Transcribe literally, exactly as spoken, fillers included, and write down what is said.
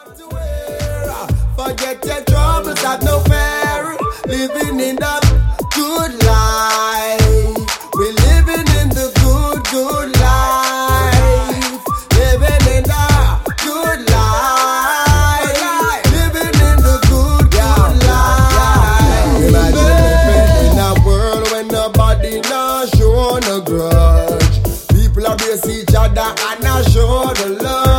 Forget your troubles, have no fear. Living in the good life. We're living in the good, good life. Living in the good life. Living in the good, good life. Imagine living in a world when nobody not show no grudge. People abuse each other and not show the love.